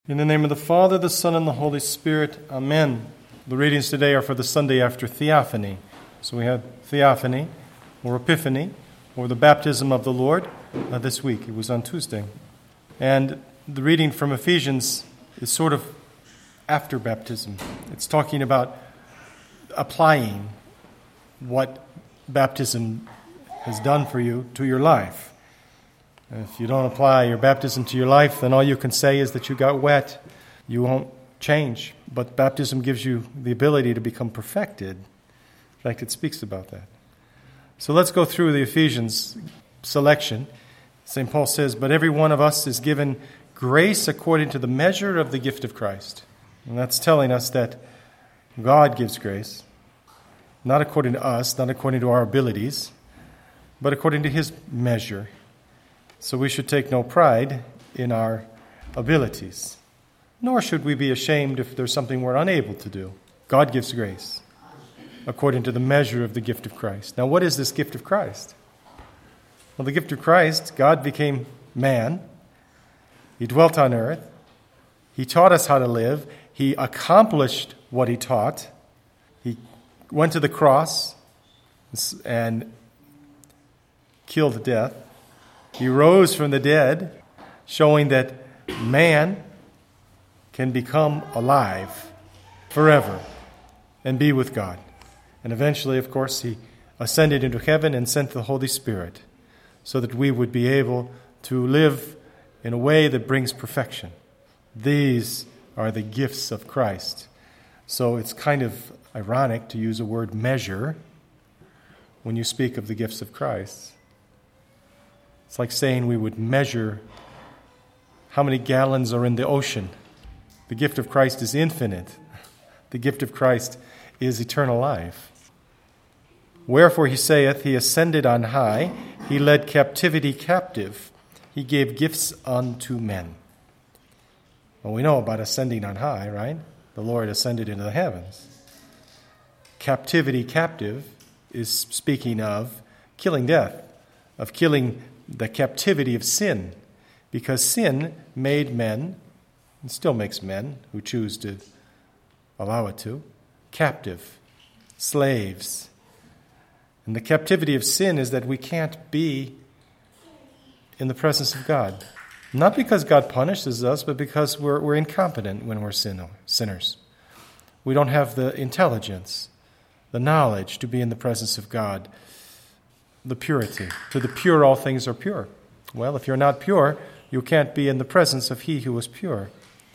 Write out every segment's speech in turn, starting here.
In the name of the Father, the Son, and the Holy Spirit. Amen. The readings today are for the Sunday after Theophany. So we had Theophany, or Epiphany, or the baptism of the Lord this week. It was on Tuesday. And the reading from Ephesians is sort of after baptism. It's talking about applying what baptism has done for you to your life. If you don't apply your baptism to your life, then all you can say is that you got wet. You won't change. But baptism gives you the ability to become perfected. In fact, it speaks about that. So let's go through the Ephesians selection. St. Paul says, "But every one of us is given grace according to the measure of the gift of Christ." And that's telling us that God gives grace, not according to us, not according to our abilities, but according to His measure. So we should take no pride in our abilities, nor should we be ashamed if there's something we're unable to do. God gives grace according to the measure of the gift of Christ. Now, what is this gift of Christ? Well, the gift of Christ, God became man. He dwelt on earth. He taught us how to live. He accomplished what He taught. He went to the cross and killed death. He rose from the dead, showing that man can become alive forever and be with God. And eventually, of course, He ascended into heaven and sent the Holy Spirit so that we would be able to live in a way that brings perfection. These are the gifts of Christ. So it's kind of ironic to use a word measure when you speak of the gifts of Christ. It's like saying we would measure how many gallons are in the ocean. The gift of Christ is infinite. The gift of Christ is eternal life. Wherefore He saith, He ascended on high, He led captivity captive, He gave gifts unto men. Well, we know about ascending on high, right? The Lord ascended into the heavens. Captivity captive is speaking of killing death, of killing the captivity of sin, because sin made men, and still makes men who choose to allow it to, captive, slaves. And the captivity of sin is that we can't be in the presence of God. Not because God punishes us, but because we're incompetent when we're sinners. We don't have the intelligence, the knowledge to be in the presence of God. The purity. To the pure, all things are pure. Well, if you're not pure, you can't be in the presence of He who is pure.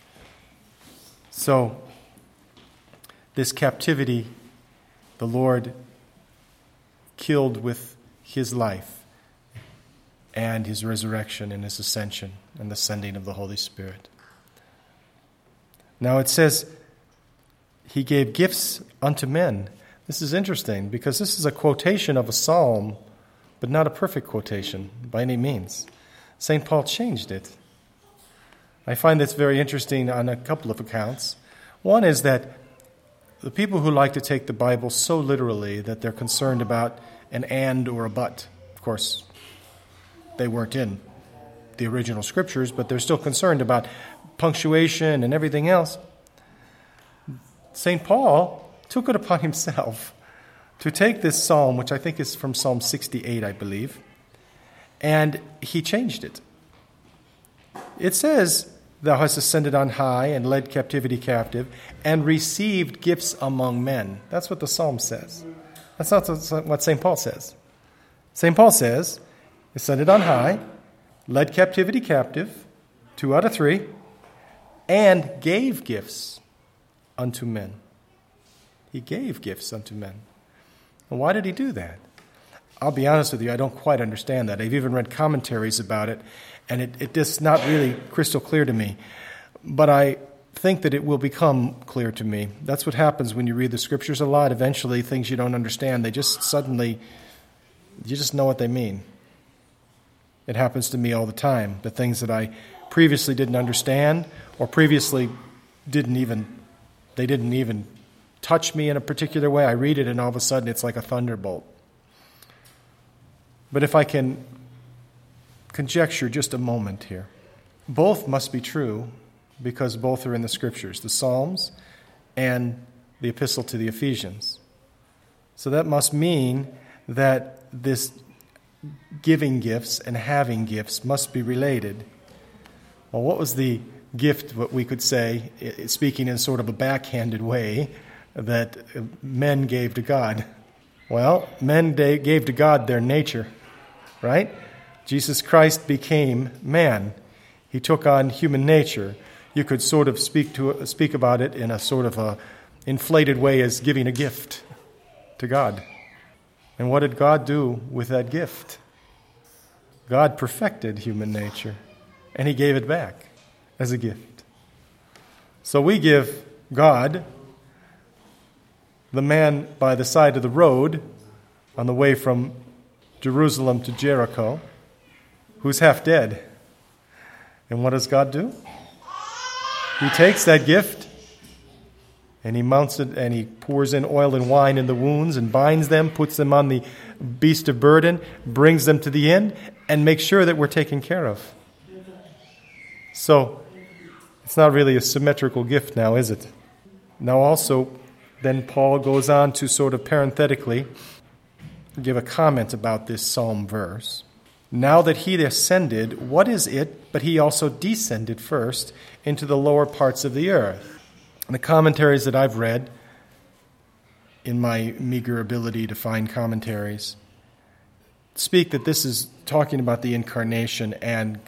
So, this captivity, the Lord killed with His life and His resurrection and His ascension and the sending of the Holy Spirit. Now it says, He gave gifts unto men. This is interesting because this is a quotation of a psalm, but not a perfect quotation by any means. St. Paul changed it. I find this very interesting on a couple of accounts. One is that the people who like to take the Bible so literally that they're concerned about an and or a but. Of course, they weren't in the original scriptures, but they're still concerned about punctuation and everything else. St. Paul took it upon himself to take this psalm, which I think is from Psalm 68, I believe, and he changed it. It says, Thou hast ascended on high and led captivity captive and received gifts among men. That's what the psalm says. That's not what St. Paul says. St. Paul says, ascended on high, led captivity captive, 2 out of 3, and gave gifts unto men. He gave gifts unto men. And why did He do that? I'll be honest with you, I don't quite understand that. I've even read commentaries about it, and it is not really crystal clear to me. But I think that it will become clear to me. That's what happens when you read the Scriptures a lot. Eventually, things you don't understand, they just suddenly, you just know what they mean. It happens to me all the time. The things that I previously didn't understand, or previously didn't even touch me in a particular way. I read it and all of a sudden it's like a thunderbolt. But if I can conjecture just a moment here, both must be true because both are in the Scriptures, the Psalms and the Epistle to the Ephesians. So that must mean that this giving gifts and having gifts must be related. Well, what was the gift, what we could say, speaking in sort of a backhanded way, that men gave to God? Well, men gave to God their nature, right? Jesus Christ became man. He took on human nature. You could sort of speak about it in a sort of a inflated way as giving a gift to God. And what did God do with that gift? God perfected human nature, and he gave it back as a gift. So we give God the man by the side of the road on the way from Jerusalem to Jericho, who's half dead. And what does God do? He takes that gift and he mounts it and he pours in oil and wine in the wounds and binds them, puts them on the beast of burden, brings them to the inn, and makes sure that we're taken care of. So, it's not really a symmetrical gift now, is it? Now also, then Paul goes on to sort of parenthetically give a comment about this psalm verse. Now that he ascended, what is it but he also descended first into the lower parts of the earth? And the commentaries that I've read, in my meager ability to find commentaries, speak that this is talking about the incarnation and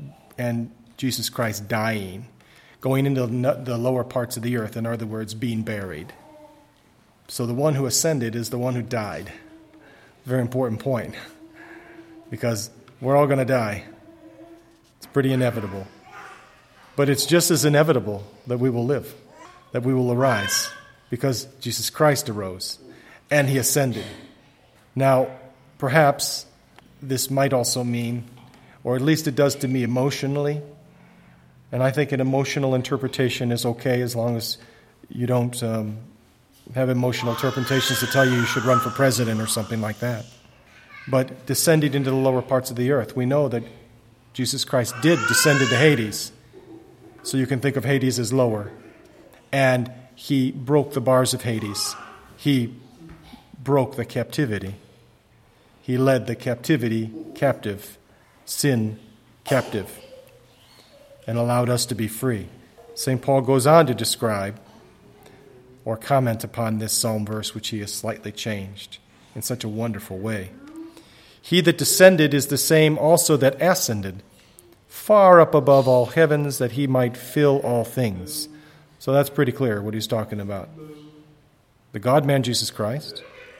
Jesus Christ dying, going into the lower parts of the earth, in other words, being buried. So the one who ascended is the one who died. Very important point, because we're all going to die. It's pretty inevitable. But it's just as inevitable that we will live, that we will arise, because Jesus Christ arose and he ascended. Now, perhaps this might also mean, or at least it does to me emotionally, and I think an emotional interpretation is okay as long as you don't have emotional interpretations to tell you should run for president or something like that. But descended into the lower parts of the earth, we know that Jesus Christ did descend into Hades. So you can think of Hades as lower. And he broke the bars of Hades. He broke the captivity. He led the captivity captive, sin captive, and allowed us to be free. St. Paul goes on to describe or comment upon this psalm verse, which he has slightly changed in such a wonderful way. He that descended is the same also that ascended, far up above all heavens, that he might fill all things. So that's pretty clear what he's talking about. The God-man Jesus Christ,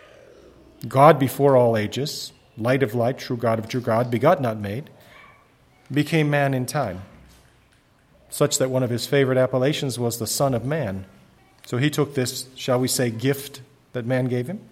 God before all ages, light of light, true God of true God, begot not made, became man in time, such that one of his favorite appellations was the Son of Man. So he took this, shall we say, gift that man gave him,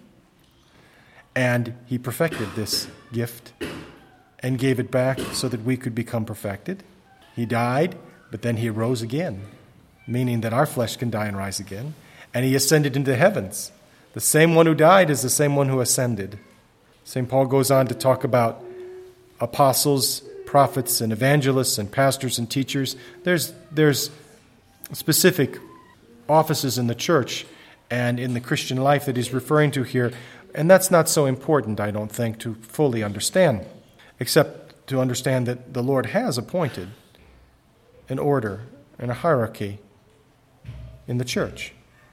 and he perfected this gift and gave it back so that we could become perfected. He died, but then he rose again, meaning that our flesh can die and rise again. And he ascended into the heavens. The same one who died is the same one who ascended. St. Paul goes on to talk about apostles, prophets, and evangelists, and pastors and teachers. There's specific offices in the church and in the Christian life that he's referring to here. And that's not so important, I don't think, to fully understand, except to understand that the Lord has appointed an order and a hierarchy in the church.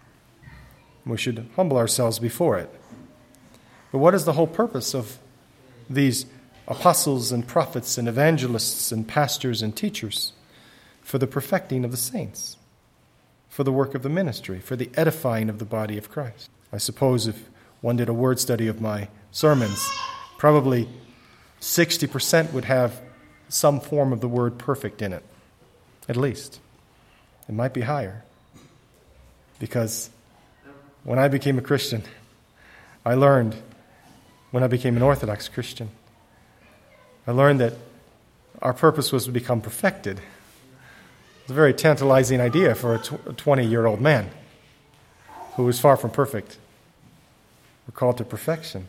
We should humble ourselves before it. But what is the whole purpose of these apostles and prophets and evangelists and pastors and teachers? For the perfecting of the saints, for the work of the ministry, for the edifying of the body of Christ. I suppose if one did a word study of my sermons, probably 60% would have some form of the word perfect in it, at least. It might be higher. Because when I became a Christian, I learned, when I became an Orthodox Christian, I learned that our purpose was to become perfected. It's a very tantalizing idea for a 20-year-old man who was far from perfect. We're called to perfection.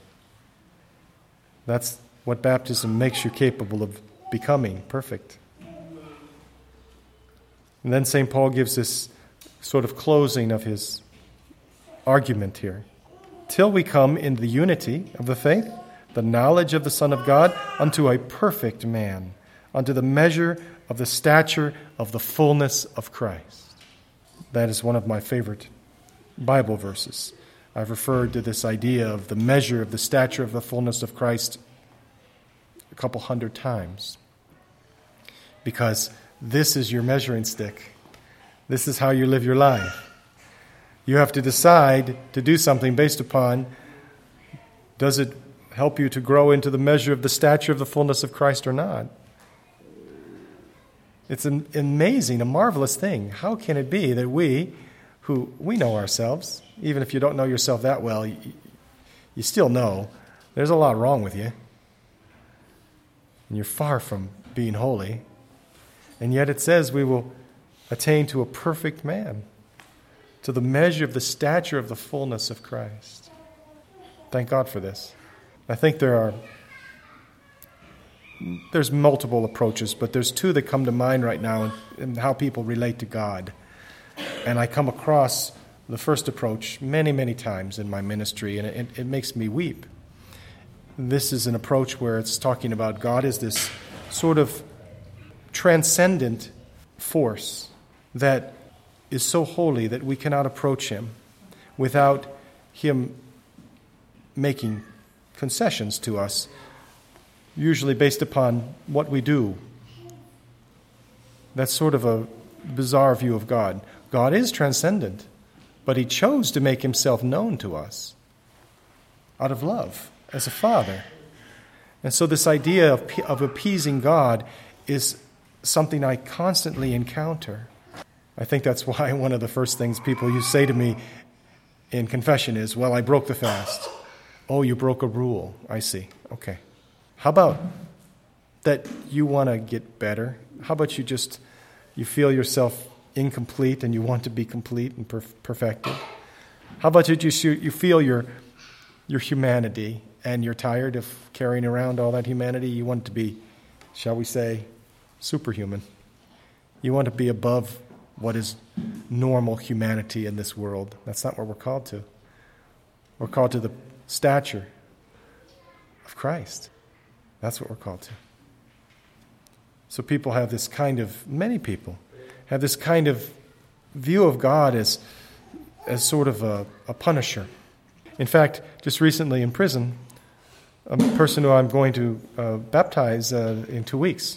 That's what baptism makes you capable of becoming perfect. And then St. Paul gives this sort of closing of his argument here. Till we come in the unity of the faith, the knowledge of the Son of God, unto a perfect man, unto the measure of the stature of the fullness of Christ. That is one of my favorite Bible verses. I've referred to this idea of the measure of the stature of the fullness of Christ a couple hundred times. Because this is your measuring stick. This is how you live your life. You have to decide to do something based upon, does it help you to grow into the measure of the stature of the fullness of Christ or not? It's an amazing, a marvelous thing. How can it be that we know ourselves, even if you don't know yourself that well, you still know there's a lot wrong with you. And you're far from being holy. And yet it says we will attain to a perfect man, to the measure of the stature of the fullness of Christ. Thank God for this. I think there's multiple approaches, but there's two that come to mind right now in how people relate to God. And I come across the first approach many, many times in my ministry, and it makes me weep. This is an approach where it's talking about God as this sort of transcendent force that is so holy that we cannot approach him without him making concessions to us, usually based upon what we do. That's sort of a bizarre view of God. God is transcendent, but he chose to make himself known to us out of love as a father. And so this idea of appeasing God is something I constantly encounter. I think that's why one of the first things people say to me in confession is, well, I broke the fast. Oh, you broke a rule. I see. Okay. How about that you want to get better? How about you feel yourself incomplete and you want to be complete and perfected? How about you feel your humanity and you're tired of carrying around all that humanity? You want to be, shall we say, superhuman. You want to be above what is normal humanity in this world. That's not what we're called to. We're called to the stature of Christ. That's what we're called to. So many people have this kind of view of God as sort of a punisher. In fact, just recently in prison, a person who I'm going to baptize in 2 weeks,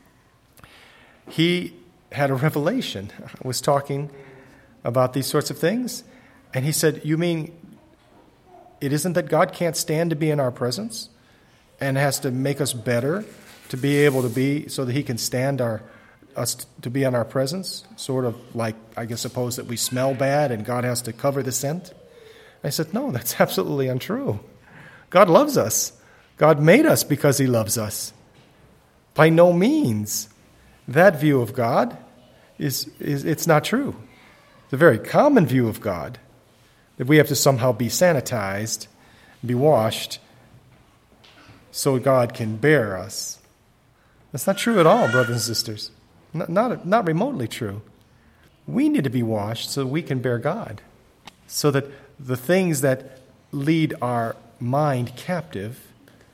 he had a revelation. I was talking about these sorts of things, and he said, you mean it isn't that God can't stand to be in our presence and has to make us better to be able to be, so that he can stand us to be in our presence? Sort of like, I guess, suppose that we smell bad and God has to cover the scent? I said, no, that's absolutely untrue. God loves us. God made us because he loves us. By no means. That view of God it's not true. It's a very common view of God, that we have to somehow be sanitized, be washed, so God can bear us. That's not true at all, brothers and sisters. Not remotely true. We need to be washed so we can bear God, so that the things that lead our mind captive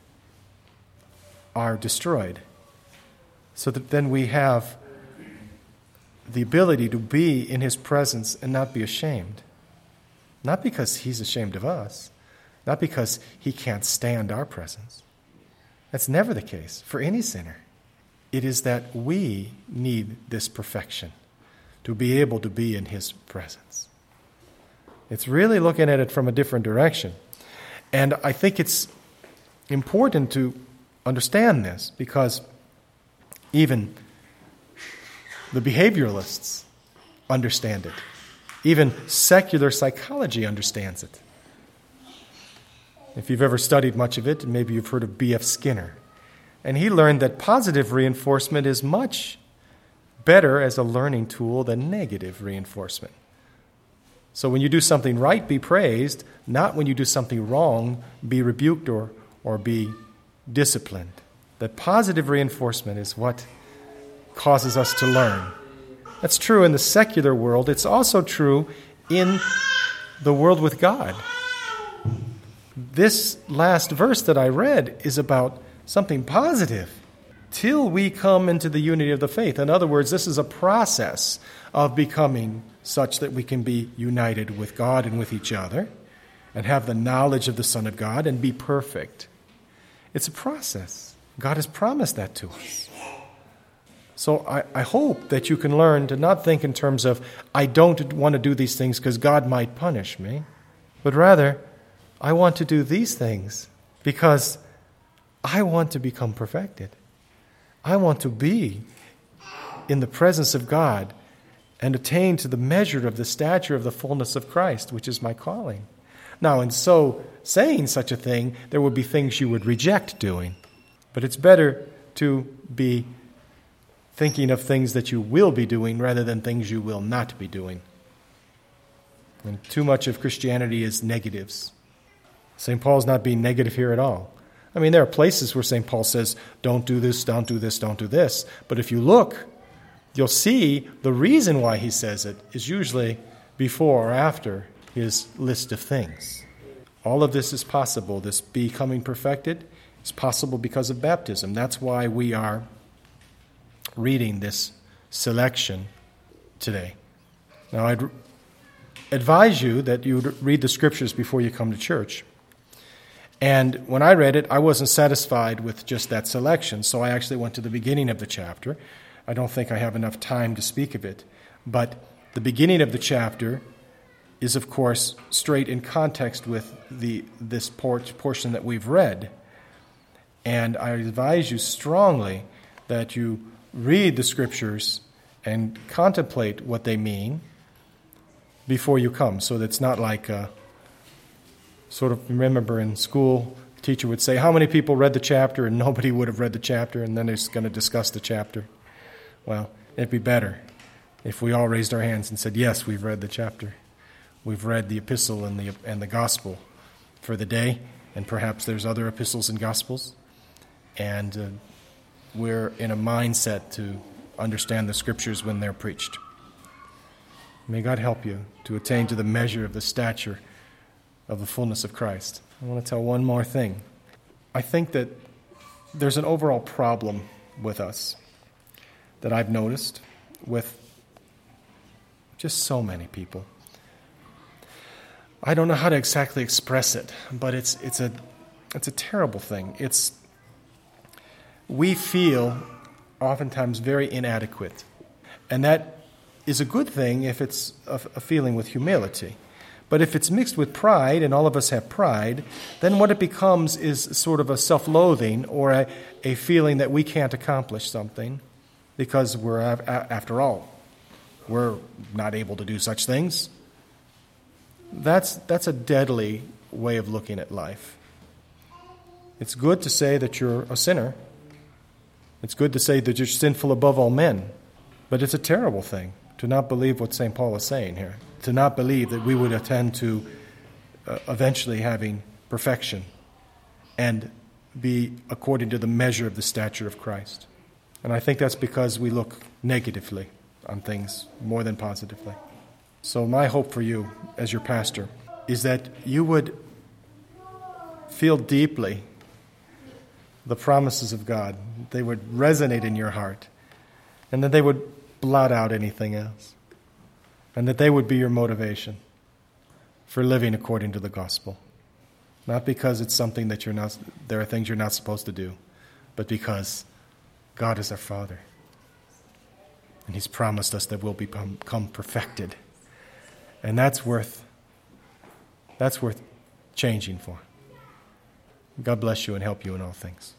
are destroyed, so that then we have the ability to be in his presence and not be ashamed. Not because he's ashamed of us, not because he can't stand our presence. That's never the case for any sinner. It is that we need this perfection to be able to be in his presence. It's really looking at it from a different direction. And I think it's important to understand this, because even the behavioralists understand it. Even secular psychology understands it. If you've ever studied much of it, maybe you've heard of B.F. Skinner. And he learned that positive reinforcement is much better as a learning tool than negative reinforcement. So when you do something right, be praised. Not when you do something wrong, be rebuked or be disciplined. That positive reinforcement is what causes us to learn. That's true in the secular world. It's also true in the world with God. This last verse that I read is about something positive. Till we come into the unity of the faith. In other words, this is a process of becoming such that we can be united with God and with each other and have the knowledge of the Son of God and be perfect. It's a process. God has promised that to us. So I hope that you can learn to not think in terms of, I don't want to do these things because God might punish me, but rather, I want to do these things because I want to become perfected. I want to be in the presence of God and attain to the measure of the stature of the fullness of Christ, which is my calling. Now, in so saying such a thing, there would be things you would reject doing. But it's better to be thinking of things that you will be doing rather than things you will not be doing. And too much of Christianity is negatives. St. Paul's not being negative here at all. I mean, there are places where St. Paul says, don't do this, don't do this, don't do this. But if you look, you'll see the reason why he says it is usually before or after his list of things. All of this is possible. This becoming perfected is possible because of baptism. That's why we are reading this selection today. Now, I'd advise you that you would read the Scriptures before you come to church. And when I read it, I wasn't satisfied with just that selection, so I actually went to the beginning of the chapter. I don't think I have enough time to speak of it, but the beginning of the chapter is, of course, straight in context with this portion that we've read. And I advise you strongly that you read the Scriptures and contemplate what they mean before you come, so that it's not like sort of, remember in school, the teacher would say, how many people read the chapter? And nobody would have read the chapter, and then they're going to discuss the chapter. Well, it'd be better if we all raised our hands and said, yes, we've read the chapter. We've read the epistle and the gospel for the day, and perhaps there's other epistles and gospels. And we're in a mindset to understand the Scriptures when they're preached. May God help you to attain to the measure of the stature of the fullness of Christ. I want to tell one more thing. I think that there's an overall problem with us that I've noticed with just so many people. I don't know how to exactly express it, but it's a terrible thing. We feel oftentimes very inadequate, and that is a good thing if it's a feeling with humility. But if it's mixed with pride, and all of us have pride, then what it becomes is sort of a self-loathing or a feeling that we can't accomplish something because we're, after all, we're not able to do such things. That's a deadly way of looking at life. It's good to say that you're a sinner. It's good to say that you're sinful above all men. But it's a terrible thing to not believe what St. Paul is saying here. To not believe that we would attend to eventually having perfection and be according to the measure of the stature of Christ. And I think that's because we look negatively on things more than positively. So my hope for you as your pastor is that you would feel deeply the promises of God. They would resonate in your heart, and that they would blot out anything else. And that they would be your motivation for living according to the gospel. Not because it's something that there are things you're not supposed to do, but because God is our Father. And He's promised us that we'll become perfected. And that's worth changing for. God bless you and help you in all things.